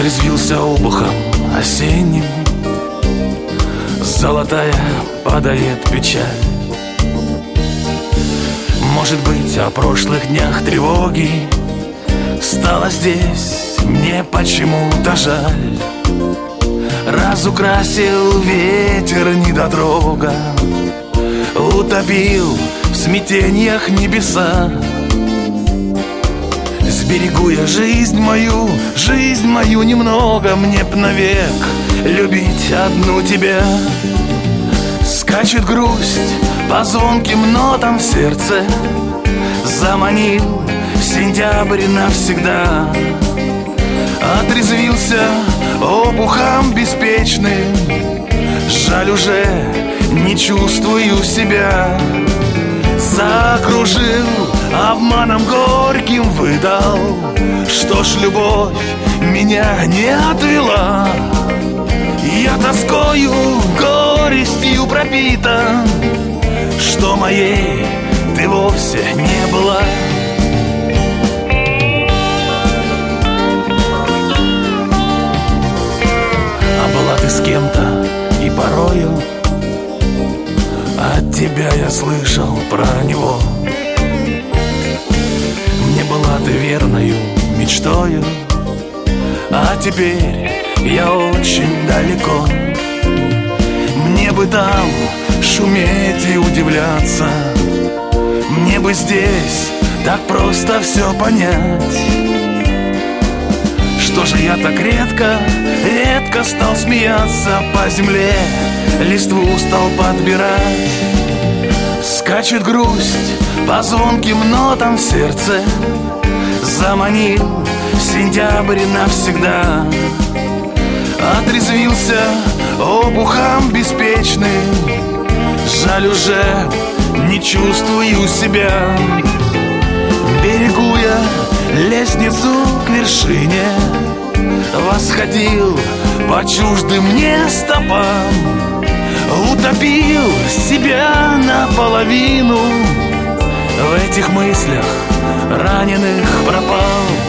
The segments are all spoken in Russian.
Отрезвился обухом осенним, золотая падает печаль. Может быть, о прошлых днях тревоги стало здесь мне почему-то жаль. Разукрасил ветер недотрога, утопил в смятениях небеса. Сберегу я жизнь мою немного. Мне б навек любить одну тебя. Скачет грусть по звонким нотам в сердце, заманил сентябрь навсегда. Отрезвился обухом беспечным, жаль, уже не чувствую себя. Закружил, обманом горьким выдал. Что ж, любовь меня не отвела. Я тоскою, горестью пропитан, что моей ты вовсе не была. А была ты с кем-то, и порою от тебя я слышал про него. Мне была ты верною мечтою, а теперь я очень далеко. Мне бы там шуметь и удивляться, мне бы здесь так просто все понять. Что же я так редко стал смеяться, по земле листву стал подбирать. Скачет грусть по звонким нотам в сердце, заманил сентябрь навсегда. Отрезвился обухом беспечным, жаль, уже не чувствую себя. Берегу я лестницу к вершине, восходил по чуждым мне стопам. Утопил себя наполовину, в этих мыслях раненых пропал.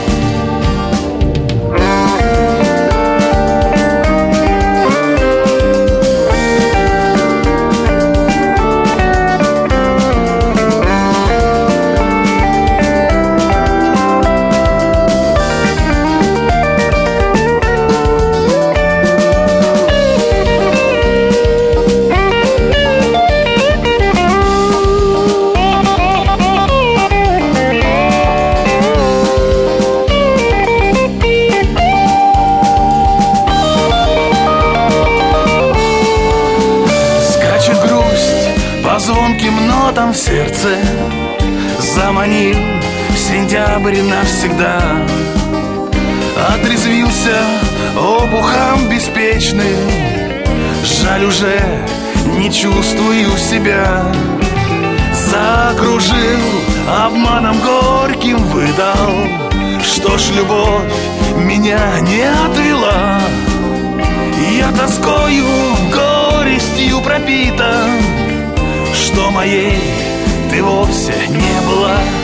Звонким нотам в сердце, заманил сентябрь навсегда. Отрезвился обухом беспечным, жаль, уже не чувствую себя. Закружил, обманом горьким выдал. Что ж, любовь меня не отвела. Я тоскою, горестью пропитан, что моей ты вовсе не была.